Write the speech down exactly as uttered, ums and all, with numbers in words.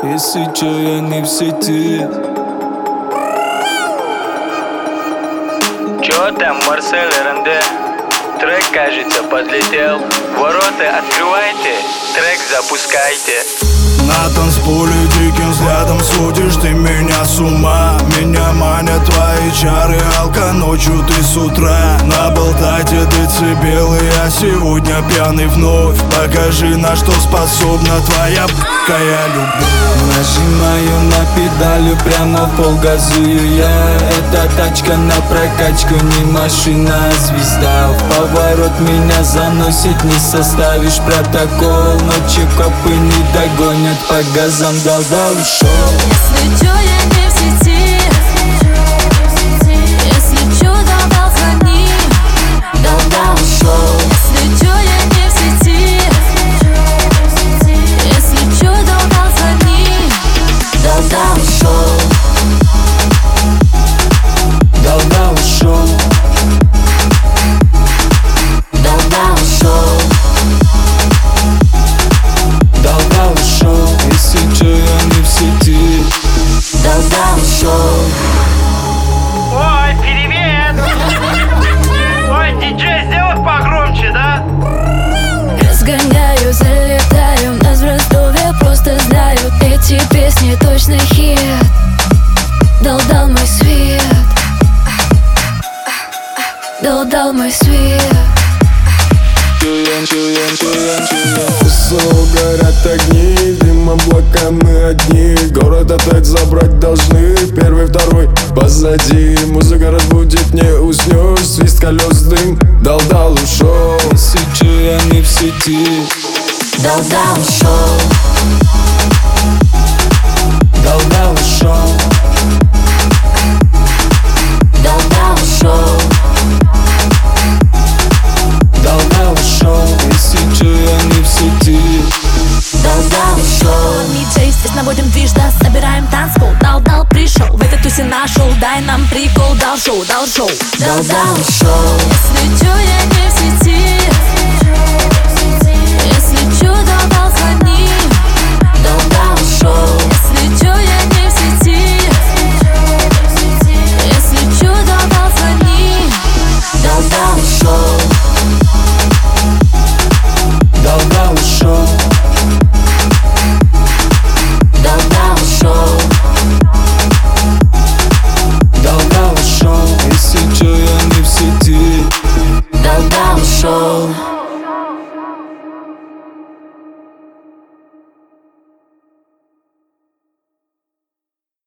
Если чё, я не в сети. Чё там, Марсель РНД? Трек, кажется, подлетел. Ворота открывайте, трек запускайте. На танцполе диким взглядом сводишь ты меня с ума. Меня манят твои чары, алка ночью ты с утра. Наболтайте децибелы, я сегодня пьяный вновь. Покажи, на что способна твоя б***ка, я люблю. Нажимаю на педали, прямо в пол газую я. Эта тачка на прокачку, не машина, а звезда. В поворот меня заносит, не составишь протокол. Ночью копы не догонят, по газам дал-дал ушел. Если чё, я не в сети. Если чё, дал-дал звони. Дал-дал ушел. Если чё, я не в сети. Если чё, дал-дал звони. Дал-дал ушел. Дал-дал ушел. Дал-дал ушел. Дал-дал ушел. Если чё, я не в сети. Дал-дал ушел. Ой, привет! Ой, диджей, сделай погромче, да? Разгоняю, залетаю, нас в Ростове просто знают. Эти песни точно хит. Дал-дал мой свет. Дал-дал мой свет. Высоко горят огни, дым облака, мы одни. Город опять забрать должны, первый, второй позади. Музыка разбудит, не уснешь, свист колес, дым. Дал-дал ушел. Если чё, я не в сети. Дал-дал ушел. Дал-дал ушел. Дал-дал ушел. Дал-дал ушел. Если чё, я не в сети. Дал-дал ушел. Диджей, здесь наводим движ, да, собираем танцпол. Дал-дал пришел, в этой тусе нашел. Дай нам прикол, дал шоу, дал шоу. Дал-дал ушел. Если чё, я